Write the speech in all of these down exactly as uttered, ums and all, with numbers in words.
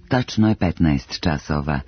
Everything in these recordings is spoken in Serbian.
Tačno je petnaest časova.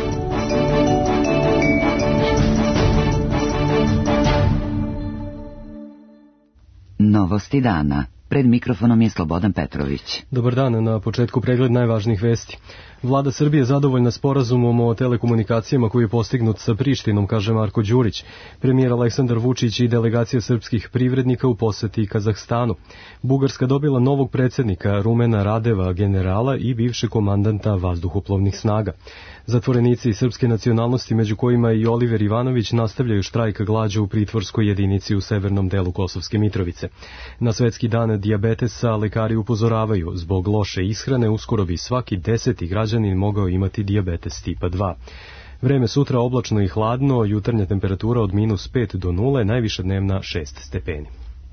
Novosti dana. Pred mikrofonom je Slobodan Petrović. Dobar dan, na početku pregled najvažnijih vesti. Vlada Srbije je zadovoljna sporazumom o telekomunikacijama koji je postignut sa Prištinom, kaže Marko Đurić. Premijer Aleksandar Vučić i delegacija srpskih privrednika u poseti Kazahstanu. Bugarska dobila novog predsjednika Rumena Radeva, generala i bivšeg komandanta vazduhoplovnih snaga. Zatvorenici srpske nacionalnosti, među kojima i Oliver Ivanović, nastavljaju štrajk glađu u pritvorskoj jedinici u severnom delu Kosovske Mitrovice. Na svetski dan dijabetesa lekari upozoravaju, zbog loše ishrane uskoro bi svaki deseti građanin mogao imati dijabetes tipa dva. Vreme sutra oblačno i hladno, jutarnja temperatura od minus pet do nule, najviša dnevna šest stepeni.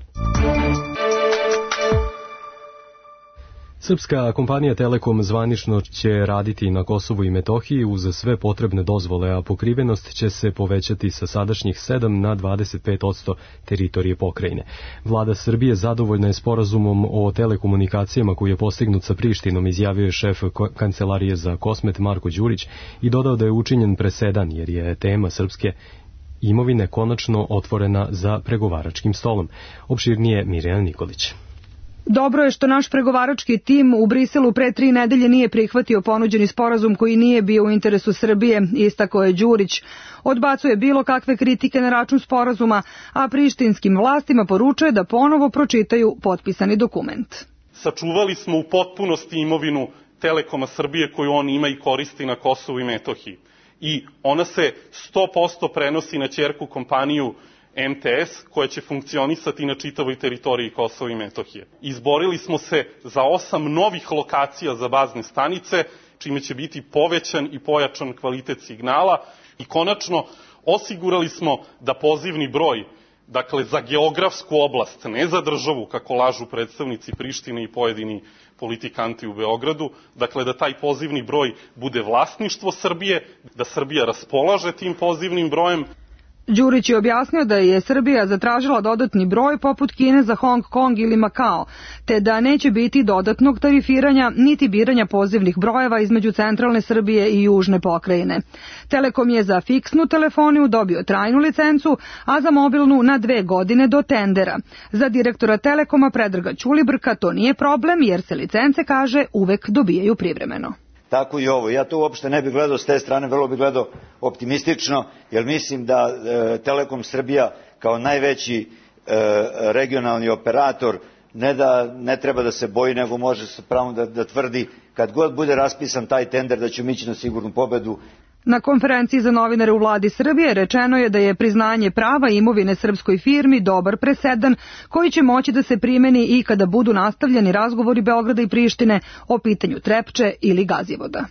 Srpska kompanija Telekom zvanično će raditi na Kosovu i Metohiji uz sve potrebne dozvole, a pokrivenost će se povećati sa sadašnjih sedam na dvadeset pet posto teritorije pokrajine. Vlada Srbije zadovoljna je sporazumom o telekomunikacijama koji je postignut sa Prištinom, izjavio je šef Kancelarije za Kosmet Marko Đurić i dodao da je učinjen presedan jer je tema srpske imovine konačno otvorena za pregovaračkim stolom. Opširnije Mirjana Nikolić. Dobro je što naš pregovarački tim u Briselu pre tri nedelje nije prihvatio ponuđeni sporazum koji nije bio u interesu Srbije, istakao je Đurić. Odbacuje bilo kakve kritike na račun sporazuma, a prištinskim vlastima poručuje da ponovo pročitaju potpisani dokument. Sačuvali smo u potpunosti imovinu Telekoma Srbije koju on ima i koristi na Kosovu i Metohiji. I ona se sto posto prenosi na ćerku kompaniju M T S, koja će funkcionisati na čitavoj teritoriji Kosova i Metohije. Izborili smo se za osam novih lokacija za bazne stanice, čime će biti povećan i pojačan kvalitet signala i konačno osigurali smo da pozivni broj, dakle za geografsku oblast, ne za državu, kako lažu predstavnici Prištine i pojedini politikanti u Beogradu, dakle da taj pozivni broj bude vlasništvo Srbije, da Srbija raspolaže tim pozivnim brojem. Đurić je objasnio da je Srbija zatražila dodatni broj poput Kine za Hong Kong ili Makao, te da neće biti dodatnog tarifiranja niti biranja pozivnih brojeva između centralne Srbije i južne pokrajine. Telekom je za fiksnu telefoniju dobio trajnu licencu, a za mobilnu na dve godine do tendera. Za direktora Telekoma Predraga Ćulibrka to nije problem jer se licence, kaže, uvek dobijaju privremeno. Tako i ovo. Ja to uopšte ne bih gledao s te strane, vrlo bih gledao optimistično, jer mislim da e, Telekom Srbija kao najveći e, regionalni operator ne da ne treba da se boji, nego može se pravo da, da tvrdi kad god bude raspisan taj tender da ćemo ići na sigurnu pobedu. Na konferenciji za novinare u vladi Srbije rečeno je da je priznanje prava imovine srpskoj firmi dobar presedan koji će moći da se primeni i kada budu nastavljeni razgovori Beograda i Prištine o pitanju Trepče ili Gazivoda.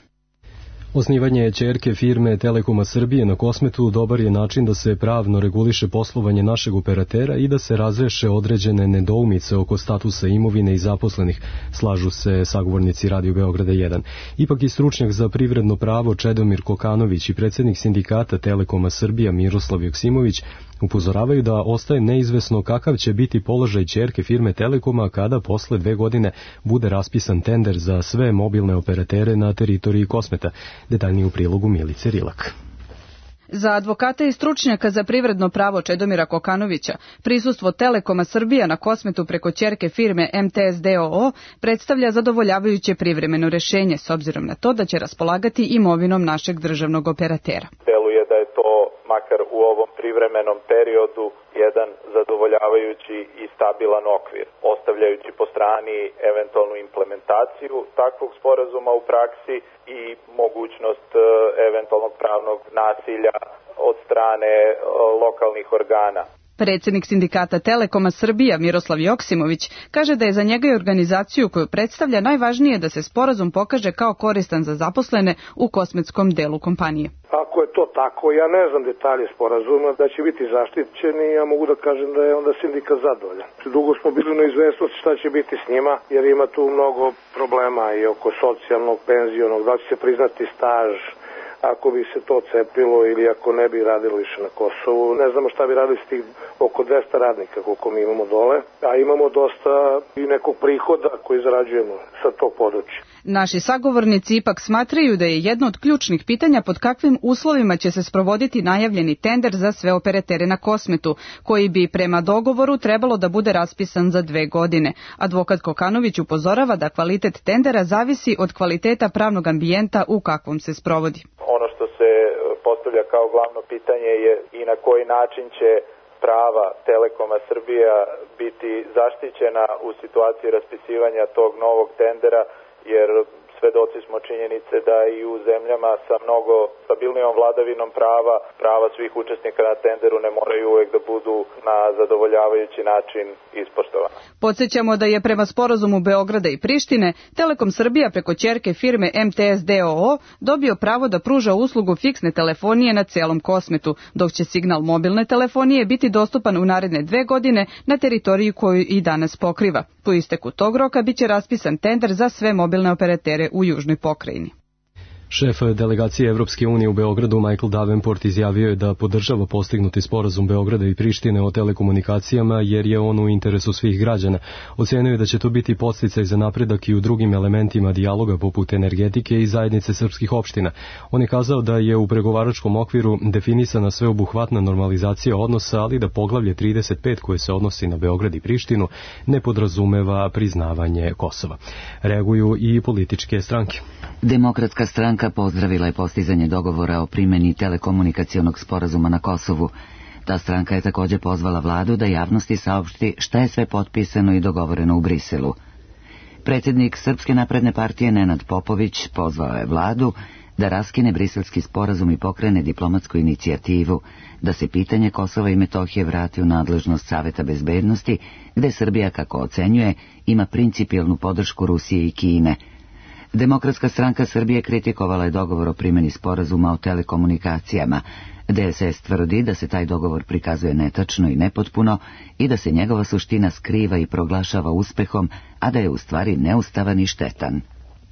Osnivanje ćerke firme Telekoma Srbije na Kosmetu dobar je način da se pravno reguliše poslovanje našeg operatera i da se razreše određene nedoumice oko statusa imovine i zaposlenih, slažu se sagovornici Radio Beograda jedan. Ipak i stručnjak za privredno pravo Čedomir Kokanović i predsjednik sindikata Telekoma Srbija Miroslav Joksimović upozoravaju da ostaje neizvesno kakav će biti položaj ćerke firme Telekoma kada posle dve godine bude raspisan tender za sve mobilne operatere na teritoriji Kosmeta. Detaljnije u prilogu Milice Rilak. Za advokata i stručnjaka za privredno pravo Čedomira Kokanovića, prisustvo Telekoma Srbija na Kosmetu preko ćerke firme M T S d o o predstavlja zadovoljavajuće privremeno rešenje s obzirom na to da će raspolagati imovinom našeg državnog operatera. Deluje da je to makar u ovom privremenom periodu jedan zadovoljavajući i stabilan okvir, ostavljajući po strani eventualnu implementaciju takvog sporazuma u praksi i mogućnost eventualnog pravnog nasilja od strane lokalnih organa. Predsjednik sindikata Telekoma Srbija Miroslav Joksimović kaže da je za njega i organizaciju koju predstavlja najvažnije da se sporazum pokaže kao koristan za zaposlene u kosmetskom delu kompanije. Ako je to tako, ja ne znam detalje sporazuma, da će biti zaštićeni, ja mogu da kažem da je onda sindikat zadovoljan. Dugo smo bili na izvesnosti šta će biti s njima, jer ima tu mnogo problema i oko socijalnog, penzionog, da će se priznati staž, ako bi se to cepilo ili ako ne bi radilo više na Kosovu. Ne znamo šta bi radili s tih oko dvesta radnika koliko mi imamo dole, a imamo dosta i nekog prihoda koji zarađujemo sa tog područja. Naši sagovornici ipak smatraju da je jedno od ključnih pitanja pod kakvim uslovima će se sprovoditi najavljeni tender za sve operatere na Kosmetu, koji bi prema dogovoru trebalo da bude raspisan za dve godine. Advokat Kokanović upozorava da kvalitet tendera zavisi od kvaliteta pravnog ambijenta u kakvom se sprovodi. Ono što se postavlja kao glavno pitanje je i na koji način će prava Telekoma Srbija biti zaštićena u situaciji raspisivanja tog novog tendera, jer svedoci smo činjenice da i u zemljama sa mnogo stabilnijom vladavinom prava, prava svih učesnika na tenderu ne moraju uvek da budu na zadovoljavajući način ispoštovana. Podsjećamo da je prema sporazumu Beograda i Prištine Telekom Srbija preko ćerke firme M T S D O O dobio pravo da pruža uslugu fiksne telefonije na celom Kosmetu, dok će signal mobilne telefonije biti dostupan u naredne dve godine na teritoriji koju i danas pokriva. Po isteku tog roka biće raspisan tender za sve mobilne operatere u južnoj pokrajini. Šef delegacije Evropske unije u Beogradu Michael Davenport izjavio je da podržava postignuti sporazum Beograda i Prištine o telekomunikacijama jer je on u interesu svih građana. Ocenio je da će to biti podsticaj za napredak i u drugim elementima dijaloga poput energetike i zajednice srpskih opština. On je kazao da je u pregovaračkom okviru definisana sveobuhvatna normalizacija odnosa, ali da poglavlje trideset pet koje se odnosi na Beograd i Prištinu ne podrazumeva priznavanje Kosova. Reaguju i političke stranke. Demokratska stranka pozdravila je postizanje dogovora o primjeni telekomunikacionog sporazuma na Kosovu. Ta stranka je također pozvala vladu da javnosti saopšti šta je sve potpisano i dogovoreno u Briselu. Predsjednik Srpske napredne partije Nenad Popović pozvao je vladu da raskine briselski sporazum i pokrene diplomatsku inicijativu, da se pitanje Kosova i Metohije vrati u nadležnost Saveta bezbednosti, gde Srbija, kako ocenjuje, ima principijelnu podršku Rusije i Kine. Demokratska stranka Srbije kritikovala je dogovor o primjeni sporazuma o telekomunikacijama. D S S tvrdi da se taj dogovor prikazuje netačno i nepotpuno i da se njegova suština skriva i proglašava uspehom, a da je u stvari neustavan i štetan.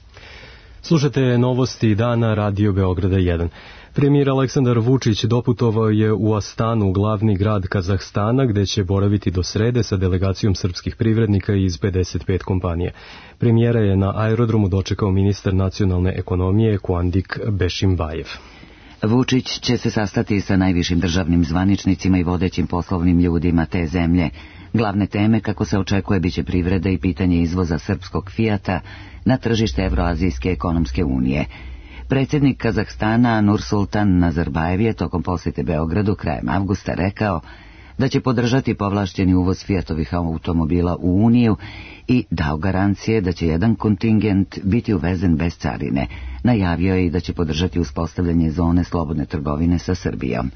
Slušate novosti dana Radio Beograda jedan. Premijer Aleksandar Vučić doputovao je u Astanu, glavni grad Kazahstana, gde će boraviti do srede sa delegacijom srpskih privrednika iz pedeset pet kompanija. Premijera je na aerodromu dočekao ministar nacionalne ekonomije Kuandik Bešimbajev. Vučić će se sastati sa najvišim državnim zvaničnicima i vodećim poslovnim ljudima te zemlje. Glavne teme, kako se očekuje, biće privreda i pitanje izvoza srpskog Fijata na tržište Evroazijske ekonomske unije. Predsjednik Kazahstana Nursultan Nazarbajev je tokom posjete Beogradu krajem avgusta rekao da će podržati povlašćeni uvoz Fijatovih automobila u Uniju i dao garancije da će jedan kontingent biti uvezen bez carine. Najavio je i da će podržati uspostavljanje zone slobodne trgovine sa Srbijom.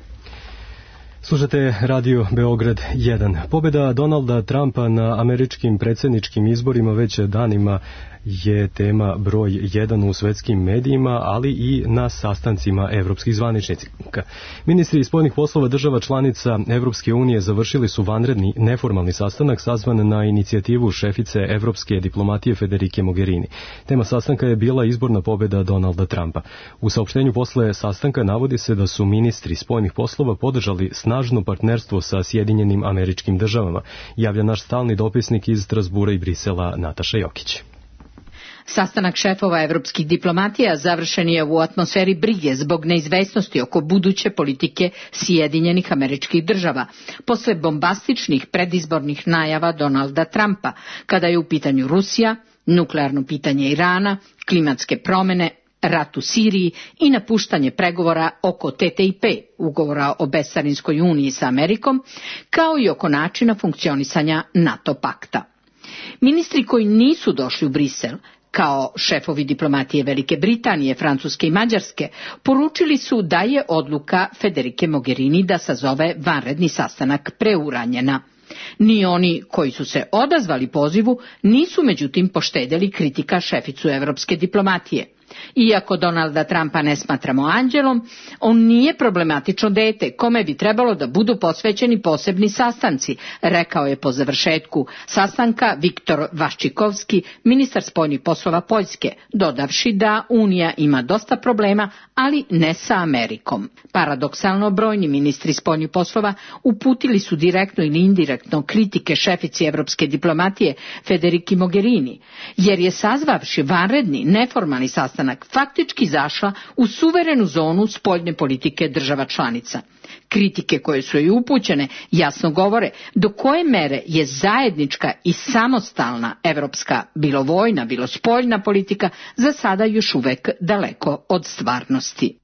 Slušate Radio Beograd jedan. Pobjeda Donalda Trumpa na američkim predsjedničkim izborima već danima je tema broj jedan u svetskim medijima, ali i na sastancima evropskih zvaničnika. Ministri spoljnih poslova država članica Evropske unije završili su vanredni neformalni sastanak sazvan na inicijativu šefice evropske diplomatije Federike Mogherini. Tema sastanka je bila izborna pobjeda Donalda Trumpa. U saopštenju posle sastanka navodi se da su ministri spoljnih poslova podržali snažno partnerstvo sa Sjedinjenim Američkim Državama, javlja naš stalni dopisnik iz Strasbura i Brisela Nataša Jokić. Sastanak šefova evropskih diplomatija završen je u atmosferi brige zbog neizvesnosti oko buduće politike Sjedinjenih Američkih Država, posle bombastičnih predizbornih najava Donalda Trumpa, kada je u pitanju Rusija, nuklearno pitanje Irana, klimatske promene, rat u Siriji i napuštanje pregovora oko T T I P, ugovora o bescarinskoj uniji sa Amerikom, kao i oko načina funkcionisanja NATO pakta. Ministri koji nisu došli u Brisel, kao šefovi diplomatije Velike Britanije, Francuske i Mađarske, poručili su da je odluka Federike Mogherini da sazove vanredni sastanak preuranjena. Ni oni koji su se odazvali pozivu nisu međutim poštedjeli kritika šeficu evropske diplomatije. Iako Donalda Trumpa ne smatramo anđelom, on nije problematično dete kome bi trebalo da budu posvećeni posebni sastanci, rekao je po završetku sastanka Viktor Vaščikovski, ministar spoljnih poslova Poljske, dodavši da Unija ima dosta problema, ali ne sa Amerikom. Paradoksalno, brojni ministri spoljnih poslova uputili su direktno ili indirektno kritike šefici evropske diplomatije Federiki Mogherini, jer je sazvavši vanredni neformalni sastanak faktički zašla u suverenu zonu spoljne politike država članica. Kritike koje su joj upućene jasno govore do koje mere je zajednička i samostalna evropska, bilo vojna, bilo spoljna politika, za sada još uvek daleko od stvarnosti.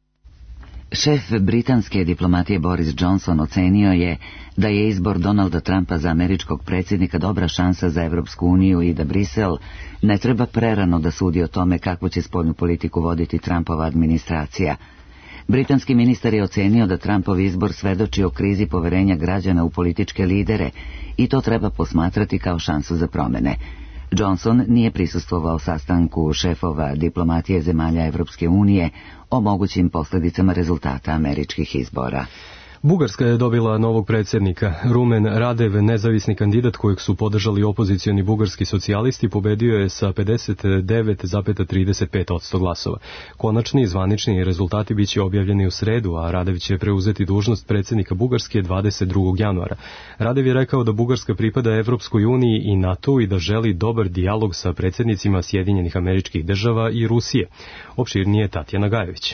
Šef britanske diplomatije Boris Johnson ocenio je da je izbor Donalda Trumpa za američkog predsjednika dobra šansa za Evropsku uniju i da Brisel ne treba prerano da sudi o tome kakvu će spoljnu politiku voditi Trumpova administracija. Britanski ministar je ocenio da Trumpov izbor svedoči o krizi poverenja građana u političke lidere i to treba posmatrati kao šansu za promene. Johnson nije prisustvovao sastanku šefova diplomatije zemalja Evropske unije o mogućim posljedicama rezultata američkih izbora. Bugarska je dobila novog predsjednika. Rumen Radev, nezavisni kandidat kojeg su podržali opozicioni bugarski socijalisti, pobedio je sa pedeset devet zarez trideset pet posto glasova. Konačni i zvanični rezultati biće objavljeni u sredu, a Radev će preuzeti dužnost predsjednika Bugarske dvadeset drugog januara. Radev je rekao da Bugarska pripada Evropskoj uniji i NATO i da želi dobar dijalog sa predsjednicima Sjedinjenih Američkih Država i Rusije. Opširnije Tatjana Gajević.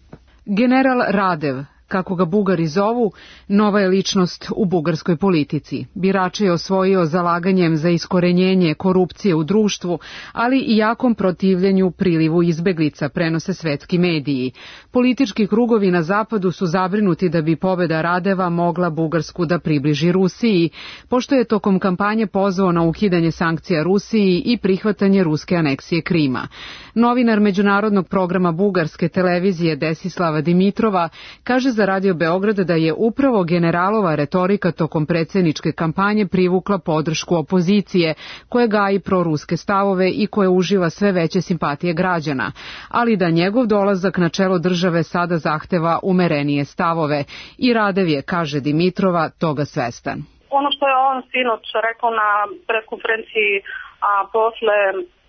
General Radev, kako ga Bugari zovu, nova je ličnost u bugarskoj politici. Birače je osvojio zalaganjem za iskorenjenje korupcije u društvu, ali i jakom protivljenju prilivu izbeglica, prenose svetski mediji. Politički krugovi na zapadu su zabrinuti da bi pobeda Radeva mogla Bugarsku da približi Rusiji, pošto je tokom kampanje pozvao na ukidanje sankcija Rusiji i prihvatanje ruske aneksije Krima. Novinar međunarodnog programa bugarske televizije Desislava Dimitrova kaže za Radio Beograd da je upravo generalova retorika tokom predsjedničke kampanje privukla podršku opozicije, koja gaji proruske stavove i koja uživa sve veće simpatije građana, ali da njegov dolazak na čelo države sada zahteva umerenije stavove. I Radev je, kaže Dimitrova, toga svestan. Ono što je on sinoć rekao na preskonferenciji a posle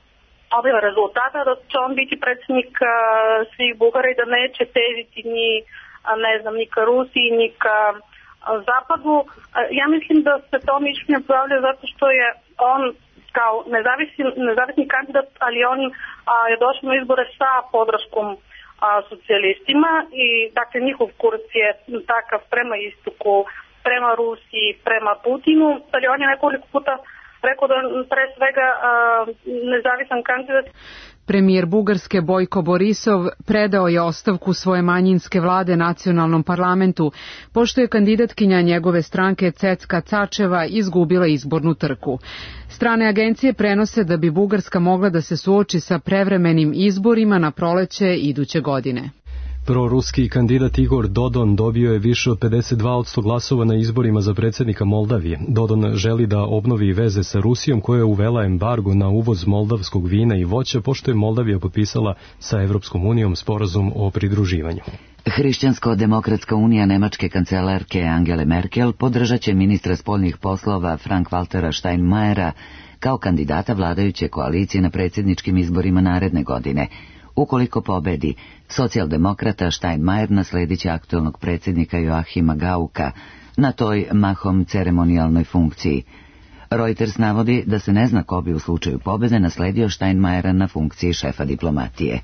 objave rezultata, da će on biti predsjednik a, svih Bugara i da neće težiti ni ne znam, ni ka Rusiji, ni ka Zapadu. Ja mislim da se to mišljenje pojavlja zato što je on kao nezavisni, nezavisni kandidat, ali on a, je došao na izbore sa podrškom a, socijalistima i dakle njihov kurs je takav prema istoku, prema Rusiji, prema Putinu, ali on je nekoliko puta rekao da pre svega a, nezavisan kandidat. Premijer Bugarske Bojko Borisov predao je ostavku svoje manjinske vlade nacionalnom parlamentu, pošto je kandidatkinja njegove stranke Cecka Cačeva izgubila izbornu trku. Strane agencije prenose da bi Bugarska mogla da se suoči sa prevremenim izborima na proleće iduće godine. Proruski kandidat Igor Dodon dobio je više od pedeset dva posto glasova na izborima za predsjednika Moldavije. Dodon želi da obnovi veze sa Rusijom, koja je uvela embargo na uvoz moldavskog vina i voća, pošto je Moldavija potpisala sa Evropskom unijom sporazum o pridruživanju. Hrišćansko-demokratska unija nemačke kancelarke Angele Merkel podržat će ministra spoljnih poslova Frank-Waltera Steinmeiera kao kandidata vladajuće koalicije na predsjedničkim izborima naredne godine. Ukoliko pobedi, socijaldemokrata Steinmeier nasledit će aktualnog predsjednika Joachima Gauka na toj mahom ceremonijalnoj funkciji. Reuters navodi da se ne zna ko bi u slučaju pobede nasledio Steinmeiera na funkciji šefa diplomatije.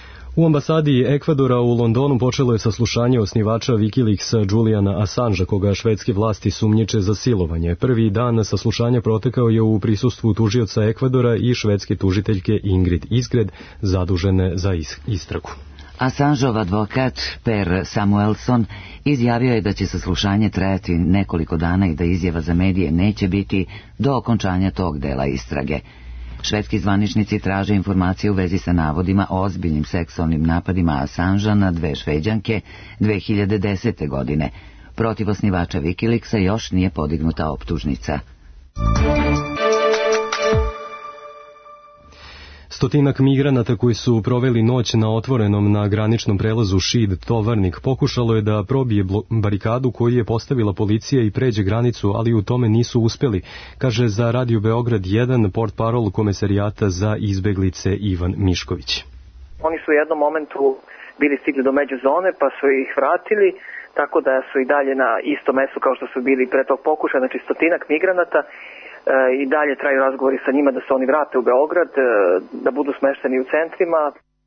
U ambasadi Ekvadora u Londonu počelo je saslušanje osnivača Wikileaksa Juliana Assangea, koga švedske vlasti sumnjiče za silovanje. Prvi dan saslušanja protekao je u prisustvu tužioca Ekvadora i švedske tužiteljke Ingrid Isgred, zadužene za istragu. Assangeov advokat Per Samuelson izjavio je da će saslušanje trajati nekoliko dana i da izjava za medije neće biti do okončanja tog dela istrage. Švedski zvaničnici traže informacije u vezi sa navodima o ozbiljnim seksualnim napadima Assangea na dve Šveđanke dve hiljade desete. godine. Protiv osnivača Wikileaksa još nije podignuta optužnica. Stotinak migranata koji su proveli noć na otvorenom na graničnom prelazu Šid-Tovarnik pokušalo je da probije barikadu koju je postavila policija i pređe granicu, ali u tome nisu uspeli, kaže za Radio Beograd jedan portparol Komesarijata za izbeglice Ivan Mišković. Oni su u jednom momentu bili stigli do međuzone pa su ih vratili, tako da su i dalje na istom mestu kao što su bili pre tog pokušaja, znači stotinak migranata. I dalje traju razgovori sa njima da se oni vrate u Beograd, da budu smešteni u centrima.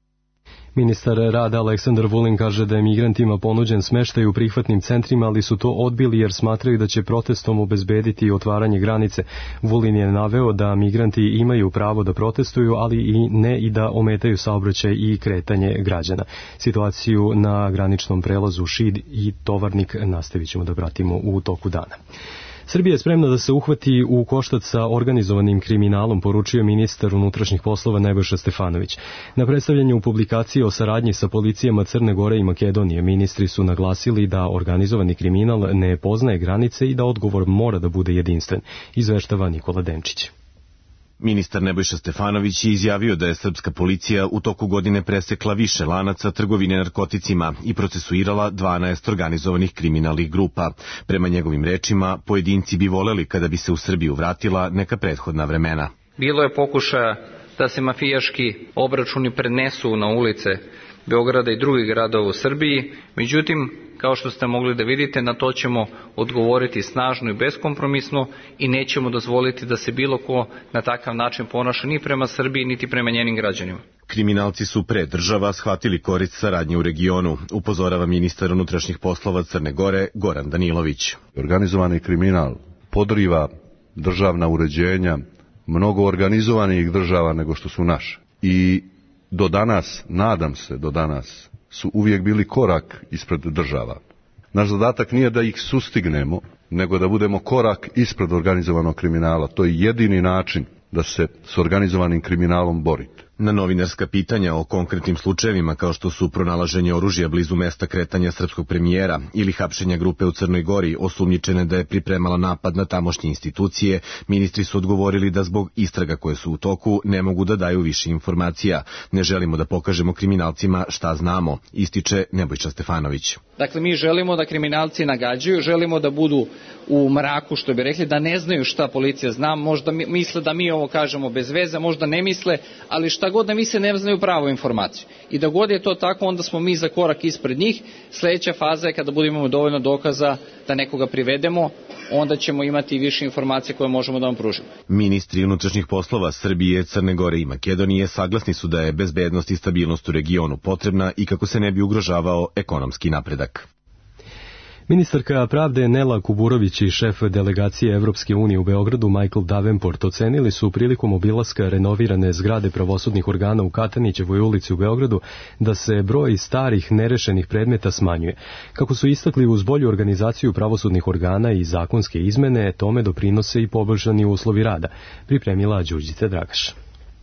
Ministar rada Aleksandar Vulin kaže da je migrantima ponuđen smeštaj u prihvatnim centrima, ali su to odbili jer smatraju da će protestom obezbediti otvaranje granice. Vulin je naveo da migranti imaju pravo da protestuju, ali i ne i da ometaju saobraćaj i kretanje građana. Situaciju na graničnom prelazu Šid i Tovarnik nastavit ćemo da pratimo u toku dana. Srbija je spremna da se uhvati u koštac sa organizovanim kriminalom, poručio ministar unutrašnjih poslova Nebojša Stefanović. Na predstavljanju publikacije o saradnji sa policijama Crne Gore i Makedonije ministri su naglasili da organizovani kriminal ne poznaje granice i da odgovor mora da bude jedinstven, izveštava Nikola Denčić. Ministar Nebojša Stefanović je izjavio da je srpska policija u toku godine presekla više lanaca trgovine narkoticima i procesuirala dvanaest organizovanih kriminalnih grupa. Prema njegovim rečima, pojedinci bi voleli kada bi se u Srbiju vratila neka prethodna vremena. Bilo je pokušaja da se mafijaški obračuni prenesu na ulice Beograda i drugih gradova u Srbiji, međutim, kao što ste mogli da vidite, na to ćemo odgovoriti snažno i beskompromisno i nećemo dozvoliti da se bilo ko na takav način ponaša ni prema Srbiji, niti prema njenim građanima. Kriminalci su pre država shvatili korist saradnje u regionu, upozorava ministar unutrašnjih poslova Crne Gore Goran Danilović. Organizovani kriminal podriva državna uređenja mnogo organizovanijih država nego što su naše. I do danas, nadam se do danas, su uvijek bili korak ispred država. Naš zadatak nije da ih sustignemo, nego da budemo korak ispred organizovanog kriminala. To je jedini način da se s organizovanim kriminalom borite. Na novinarska pitanja o konkretnim slučajevima kao što su pronalaženje oružja blizu mesta kretanja srpskog premijera ili hapšenja grupe u Crnoj Gori osumnjičene da je pripremala napad na tamošnje institucije, ministri su odgovorili da zbog istraga koje su u toku ne mogu da daju više informacija. Ne želimo da pokažemo kriminalcima šta znamo, ističe Nebojša Stefanović. Dakle, mi želimo da kriminalci nagađaju, želimo da budu u mraku, što bi rekli, da ne znaju šta policija zna, možda misle da mi ovo kažemo bez veze, možda ne misle, ali šta god da misle ne znaju pravu informaciju. I da god je to tako, onda smo mi za korak ispred njih. Sljedeća faza je kada budemo imamo dovoljno dokaza da nekoga privedemo, onda ćemo imati više informacije koje možemo da vam pružimo. Ministri unutrašnjih poslova Srbije, Crne Gore i Makedonije saglasni su da je bezbednost i stabilnost u regionu potrebna i kako se ne bi ugrožavao ekonomski napredak. Ministarka pravde Nela Kuburović i šef delegacije Evropske unije u Beogradu Michael Davenport ocenili su prilikom obilaska renovirane zgrade pravosudnih organa u Katanićevoj ulici u Beogradu da se broj starih nerešenih predmeta smanjuje. Kako su istakli, uz bolju organizaciju pravosudnih organa i zakonske izmene, tome doprinose i poboljšani uslovi rada, pripremila Đurđica Dragaš.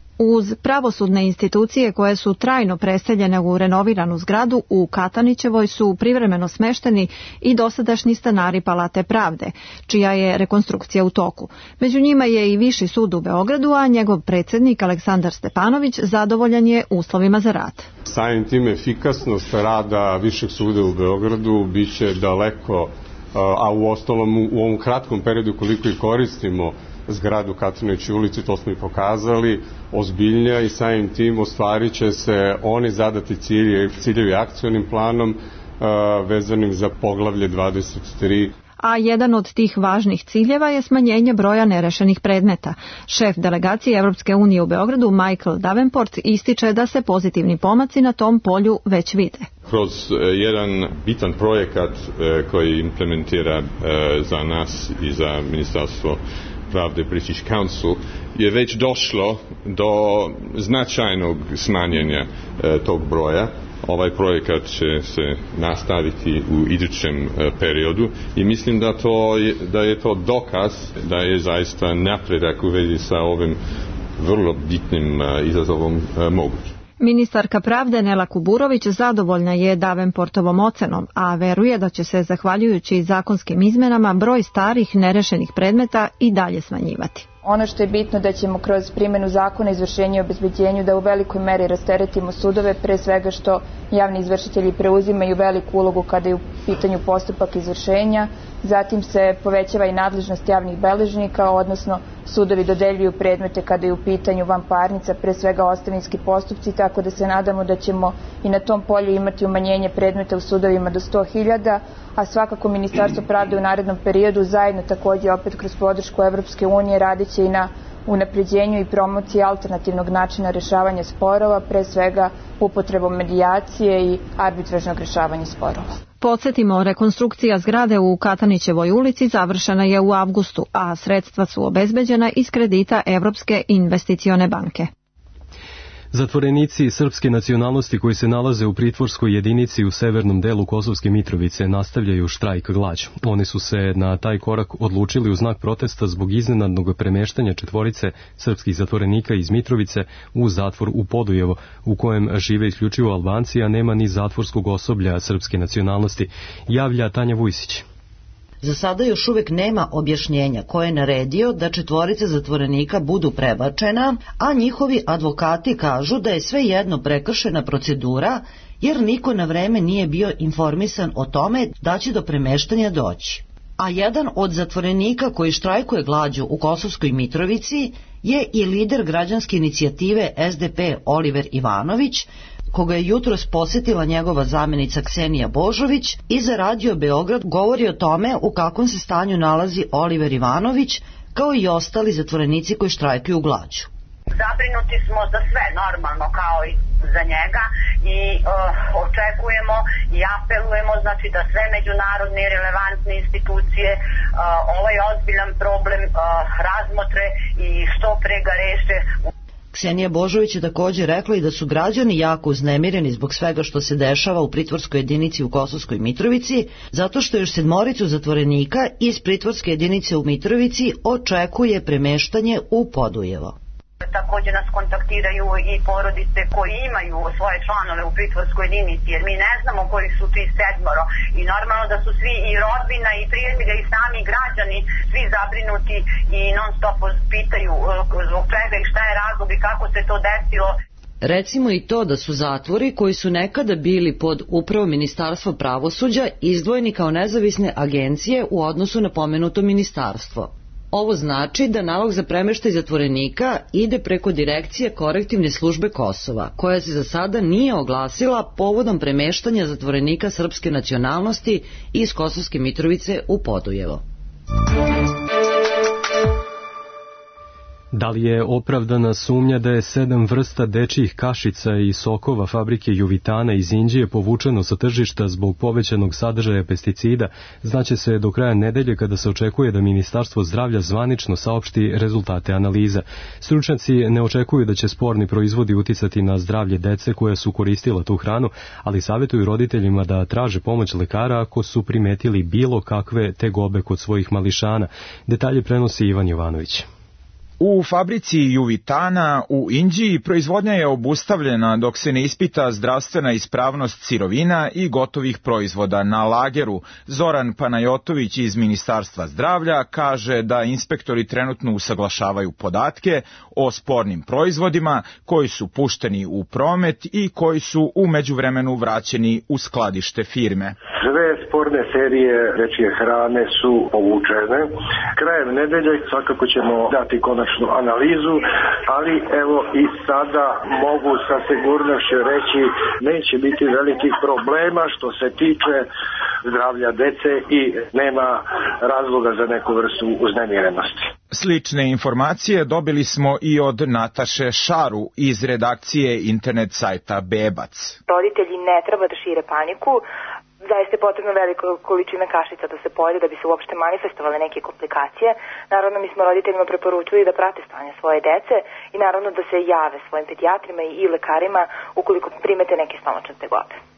Uz pravosudne institucije koje su trajno preseljene u renoviranu zgradu, u Katanićevoj su privremeno smešteni i dosadašnji stanari Palate pravde, čija je rekonstrukcija u toku. Među njima je i Viši sud u Beogradu, a njegov predsjednik Aleksandar Stepanović zadovoljan je uslovima za rad. Samim tim efikasnost rada Višeg suda u Beogradu biće daleko, a u ostalom u ovom kratkom periodu koliko i koristimo zgradu Katanićeve ulici, to smo i pokazali, ozbiljnija i samim tim ostvarit će se oni zadati ciljevi, ciljevi akcionim planom uh, vezanim za poglavlje dvadeset tri. A jedan od tih važnih ciljeva je smanjenje broja nerešenih predmeta. Šef delegacije Evropske unije u Beogradu Michael Davenport ističe da se pozitivni pomaci na tom polju već vide. Kroz jedan bitan projekat koji implementira za nas i za Ministarstvo pravde British Council je već došlo do značajnog smanjenja e, tog broja. Ovaj projekat će se nastaviti u idućem e, periodu i mislim da, to je, da je to dokaz da je zaista napredak u vezi sa ovim vrlo bitnim e, izazovom e, moguć. Ministarka pravde Nela Kuburović zadovoljna je Davenportovom ocenom, a veruje da će se, zahvaljujući zakonskim izmenama, broj starih nerešenih predmeta i dalje smanjivati. Ono što je bitno da ćemo kroz primjenu zakona izvršenja i obezbeđenju da u velikoj meri rasteretimo sudove, pre svega što javni izvršitelji preuzimaju veliku ulogu kada je u pitanju postupak izvršenja, zatim se povećava i nadležnost javnih beležnika, odnosno sudovi dodeljuju predmete kada je u pitanju vanparnica, pre svega ostavinski postupci, tako da se nadamo da ćemo i na tom polju imati umanjenje predmeta u sudovima do sto hiljada, a svakako Ministarstvo pravde u narednom periodu zajedno takođe opet kroz podršku Evropske unije radit će i na unapređenju i promociji alternativnog načina rešavanja sporova, pre svega upotrebom medijacije i arbitražnog rešavanja sporova. Podsjetimo, rekonstrukcija zgrade u Katanićevoj ulici završena je u avgustu, a sredstva su obezbeđena iz kredita Evropske investicione banke. Zatvorenici srpske nacionalnosti koji se nalaze u pritvorskoj jedinici u severnom delu Kosovske Mitrovice nastavljaju štrajk glađu. Oni su se na taj korak odlučili u znak protesta zbog iznenadnog premeštanja četvorice srpskih zatvorenika iz Mitrovice u zatvor u Podujevo, u kojem žive isključivo Albanci, a nema ni zatvorskog osoblja srpske nacionalnosti, javlja Tanja Vujsić. Za sada još uvek nema objašnjenja ko je naredio da četvorica zatvorenika budu prebačena, a njihovi advokati kažu da je svejedno prekršena procedura jer niko na vreme nije bio informisan o tome da će do premeštanja doći. A jedan od zatvorenika koji štrajkuje glađu u Kosovskoj Mitrovici je i lider građanske inicijative S D P Oliver Ivanović, koga je jutros posjetila njegova zamjenica Ksenija Božović i za Radio Beograd govori o tome u kakvom se stanju nalazi Oliver Ivanović, kao i ostali zatvorenici koji štrajkuju glađu. Zabrinuti smo za sve, normalno, kao i za njega, i uh, očekujemo i apelujemo, znači, da sve međunarodne i relevantne institucije uh, ovaj ozbiljan problem uh, razmotre i što pre ga reše. Ksenija Božović je također rekla i da su građani jako uznemireni zbog svega što se dešava u pritvorskoj jedinici u Kosovskoj Mitrovici, zato što još sedmoricu zatvorenika iz pritvorske jedinice u Mitrovici očekuje premeštanje u Podujevo. Također nas kontaktiraju i porodice koji imaju svoje članove u pritvorskoj jedinici, jer mi ne znamo koji su ti sedmoro, i normalno da su svi i rodbina i prijatelji i sami građani svi zabrinuti i non stop pitaju zbog čega i šta je razlog i kako se to desilo. Recimo i to da su zatvori koji su nekada bili pod upravom Ministarstva pravosuđa izdvojeni kao nezavisne agencije u odnosu na pomenuto ministarstvo. Ovo znači da nalog za premeštaj zatvorenika ide preko Direkcije korektivne službe Kosova, koja se za sada nije oglasila povodom premeštanja zatvorenika srpske nacionalnosti iz Kosovske Mitrovice u Podujevo. Da li je opravdana sumnja da je sedam vrsta dečjih kašica i sokova fabrike Juvitana iz Inđije povučeno sa tržišta zbog povećanog sadržaja pesticida, znaće se do kraja nedelje kada se očekuje da Ministarstvo zdravlja zvanično saopšti rezultate analiza. Stručnjaci ne očekuju da će sporni proizvodi uticati na zdravlje dece koja su koristila tu hranu, ali savjetuju roditeljima da traže pomoć lekara ako su primetili bilo kakve tegobe kod svojih mališana. Detalje prenosi Ivan Jovanović. U fabrici Juvitana u Inđiji proizvodnja je obustavljena dok se ne ispita zdravstvena ispravnost sirovina i gotovih proizvoda na lageru. Zoran Panajotović iz Ministarstva zdravlja kaže da inspektori trenutno usaglašavaju podatke o spornim proizvodima koji su pušteni u promet i koji su u međuvremenu vraćeni u skladište firme. Sve sporne serije dečje hrane su povučene. Krajem nedelje svakako ćemo dati konačnu analizu, ali evo i sada mogu sa sigurnošću reći neće biti velikih problema što se tiče zdravlja dece i nema razloga za neku vrstu uznemirenosti. Slične informacije dobili smo i od Nataše Šaru iz redakcije internet sajta Bebac. Roditelji ne treba da šire paniku. Zaista je potrebno velika količina kašica da se pojede da bi se uopšte manifestovale neke komplikacije. Naravno, mi smo roditeljima preporučili da prate stanje svoje dece i naravno da se jave svojim pedijatrima i lekarima ukoliko primete neke stomačne tegobe.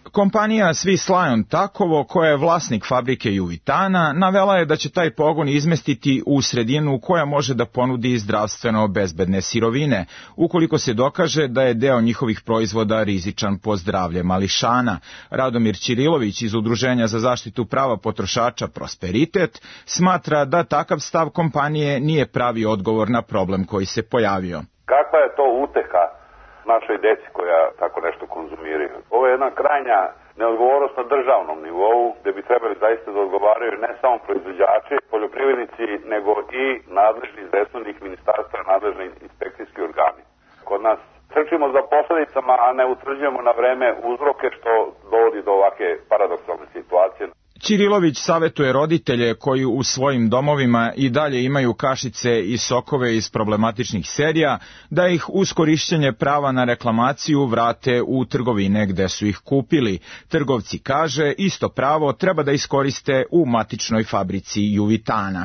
Kompanija Swiss Lion Takovo, koja je vlasnik fabrike Juvitana, navela je da će taj pogon izmestiti u sredinu koja može da ponudi zdravstveno bezbedne sirovine, ukoliko se dokaže da je deo njihovih proizvoda rizičan po zdravlje mališana. Radomir Ćirilović iz Udruženja za zaštitu prava potrošača Prosperitet smatra da takav stav kompanije nije pravi odgovor na problem koji se pojavio. Kakva je to uteha našoj deci koja tako nešto konzumiraju? Ovo je jedna krajnja neodgovornost na državnom nivou, gde bi trebali zaista da odgovaraju ne samo proizvođači, poljoprivrednici, nego i nadležni iz resornih ministarstva, nadležni inspekcijski organi. Kod nas trčimo za posledicama, a ne utvrđujemo na vreme uzroke, što dovodi do ovake paradoksalne situacije. Ćirilović savetuje roditelje koji u svojim domovima i dalje imaju kašice i sokove iz problematičnih serija da ih uz korišćenje prava na reklamaciju vrate u trgovine gde su ih kupili. Trgovci, kaže, isto pravo treba da iskoriste u matičnoj fabrici Juvitana.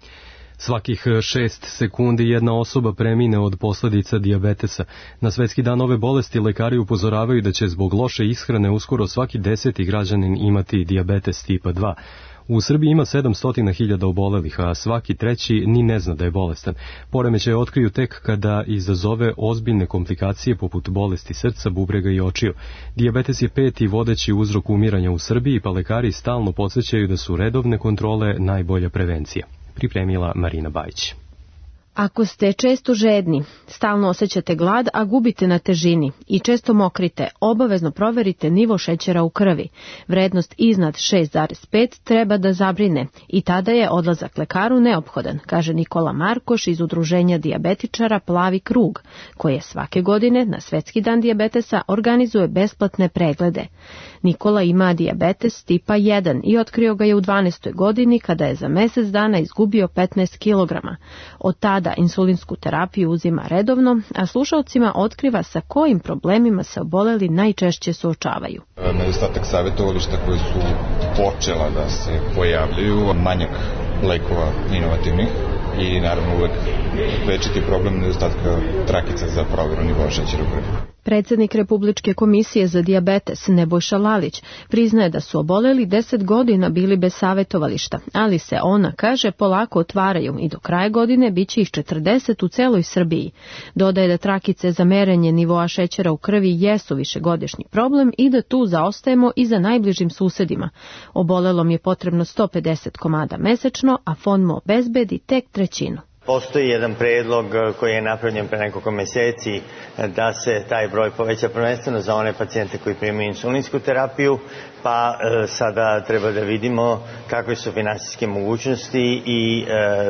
Svakih šest sekundi jedna osoba premine od posledica dijabetesa. Na Svetski dan ove bolesti lekari upozoravaju da će zbog loše ishrane uskoro svaki deseti građanin imati dijabetes tipa dva. U Srbiji ima sedamsto hiljada obolelih, a svaki treći ni ne zna da je bolestan. Poremećaj otkriju tek kada izazove ozbiljne komplikacije poput bolesti srca, bubrega i očiju. Dijabetes je peti vodeći uzrok umiranja u Srbiji, pa lekari stalno podsjećaju da su redovne kontrole najbolja prevencija. Pripremila Marina Bajić. Ako ste često žedni, stalno osjećate glad, a gubite na težini i često mokrite, obavezno proverite nivo šećera u krvi. Vrednost iznad šest zarez pet treba da zabrine i tada je odlazak lekaru neophodan, kaže Nikola Markoš iz Udruženja dijabetičara Plavi krug, koje svake godine na Svetski dan dijabetesa organizuje besplatne preglede. Nikola ima dijabetes tipa jedan i otkrio ga je u dvanaestoj godini kada je za mesec dana izgubio petnaest kilograma. Od tada insulinsku terapiju uzima redovno, a slušalcima otkriva sa kojim problemima se oboleli najčešće suočavaju. Nedostatak savjetovališta koji su počela da se pojavljaju, manjak lekova inovativnih i naravno uvek večiti problem nedostatka trakica za proveru nivoa šećera u krvi. Predsjednik Republičke komisije za dijabetes Nebojša Lalić priznaje da su oboleli deset godina bili bez savjetovališta, ali se ona, kaže, polako otvaraju i do kraja godine biće ih četrdeset u celoj Srbiji. Dodaje da trakice za merenje nivoa šećera u krvi jesu višegodišnji problem i da tu zaostajemo i za najbližim susedima. Obolelom je potrebno sto pedeset komada mesečno, a fond mu obezbedi tek trećinu. Postoji jedan predlog koji je napravljen pre nekoliko meseci da se taj broj poveća prvenstveno za one pacijente koji primaju insulinsku terapiju, pa e, sada treba da vidimo kakve su finansijske mogućnosti i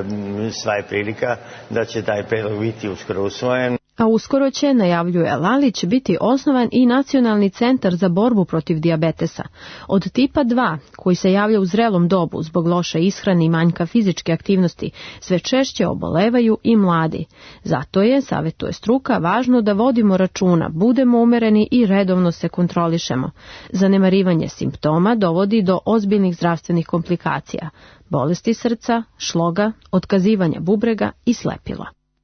e, sva je prilika da će taj predlog biti uskoro usvojen. A uskoro će, najavljuje Lalić, biti osnovan i Nacionalni centar za borbu protiv dijabetesa. Od tipa dva, koji se javlja u zrelom dobu zbog loše ishrane i manjka fizičke aktivnosti, sve češće obolevaju i mladi. Zato je, savjetuje struka, važno da vodimo računa, budemo umereni i redovno se kontrolišemo. Zanemarivanje simptoma dovodi do ozbiljnih zdravstvenih komplikacija, bolesti srca, šloga, otkazivanja bubrega i slepila.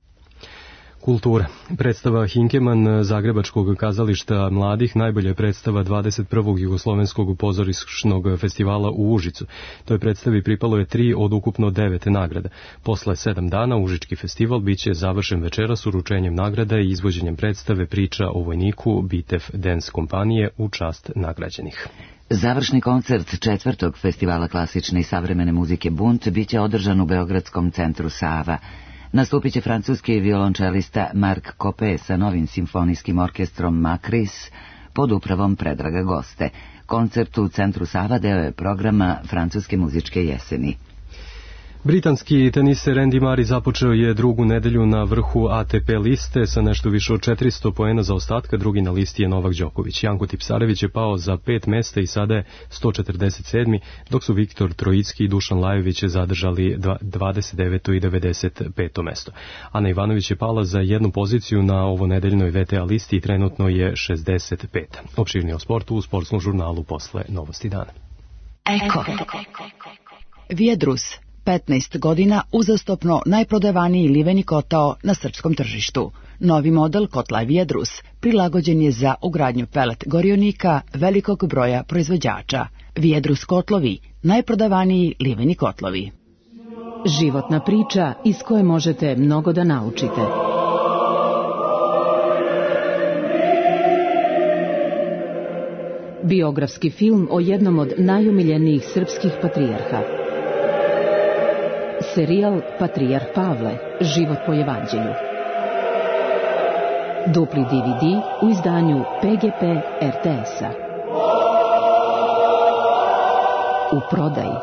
Kultura. Predstava Hinkeman Zagrebačkog kazališta mladih najbolja je predstava dvadeset prvog Jugoslovenskog pozorišnog festivala u Užicu. Toj predstavi pripalo je tri od ukupno devet nagrada. Posle sedam dana Užički festival biće završen večeras uručenjem nagrada i izvođenjem predstave Priča o vojniku Bitev Dance kompanije u čast nagrađenih. Završni koncert četvrtog festivala klasične i savremene muzike Bunt biće održan u Beogradskom centru Sava. Nastupit će francuski violončelista Mark Copé sa novim simfonijskim orkestrom Makris pod upravom Predraga Goste. Koncert u centru Sava deo je programa francuske muzičke jeseni. Britanski teniser Andy Murray započeo je drugu nedelju na vrhu A T P liste sa nešto više od četiristo poena za ostatka, drugi na listi je Novak Đoković. Janko Tipsarević je pao za pet mesta i sada je sto četrdeset sedmi, dok su Viktor Trojicki i Dušan Lajović zadržali dvadeset deveto i devedeset peto mesto. Ana Ivanović je pala za jednu poziciju na ovonedeljnoj V T A listi i trenutno je šezdeset peta. Opširnije o sportu u sportskom žurnalu posle Novosti dana. Eko. Vijedrus. petnaest godina uzastopno najprodavaniji liveni kotao na srpskom tržištu. Novi model kotla Viedrus prilagođen je za ugradnju pelet gorionika velikog broja proizvođača. Viedrus kotlovi, najprodavaniji liveni kotlovi. Životna priča iz koje možete mnogo da naučite. Biografski film o jednom od najumiljenijih srpskih patrijarha. Serijal Patrijarh Pavle, život po evanđelju. Dupli D V D u izdanju P G P R T S-a. U prodaji.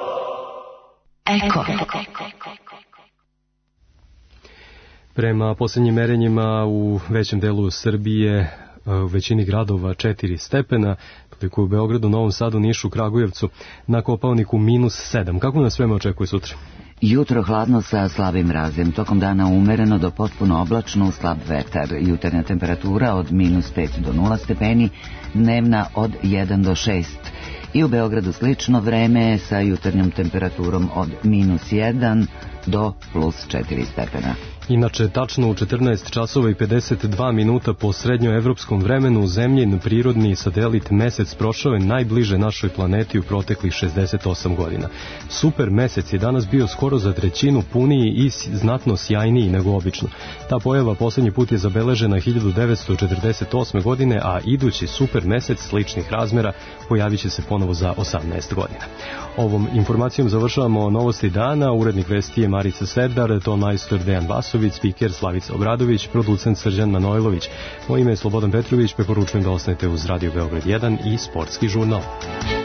Eko. Prema posljednjim merenjima u većem delu Srbije, u većini gradova četiri stepena, toliko u Beogradu, Novom Sadu, Nišu, Kragujevcu, na Kopaoniku minus sedam. Kako nas vreme očekuje sutra? Jutro hladno sa slabim mrazem, tokom dana umereno do potpuno oblačno, slab vetar, jutarnja temperatura od minus pet do nula stepeni, dnevna od jedan do šest. I u Beogradu slično vreme sa jutarnjom temperaturom od minus jedan do plus četiri stepena. Inače, tačno u četrnaest časova i pedeset dva minuta po srednjoevropskom vremenu zemljin prirodni satelit Mesec prošao je najbliže našoj planeti u proteklih šezdeset osam godina. Super Mesec je danas bio skoro za trećinu puniji i znatno sjajniji nego obično. Ta pojava poslednji put je zabeležena hiljadu devetsto četrdeset osme. godine, a idući Super Mesec sličnih razmera pojavit će se ponovo za osamnaest godina. Ovom informacijom završavamo novosti dana. Urednik vesti je Marica Serdar, ton majstor Dejan Vasović, spiker Slavica Obradović, producent Srđan Manojlović. Moje ime je Slobodan Petrović, preporučujem da ostanete uz Radio Beograd jedan i Sportski žurnal.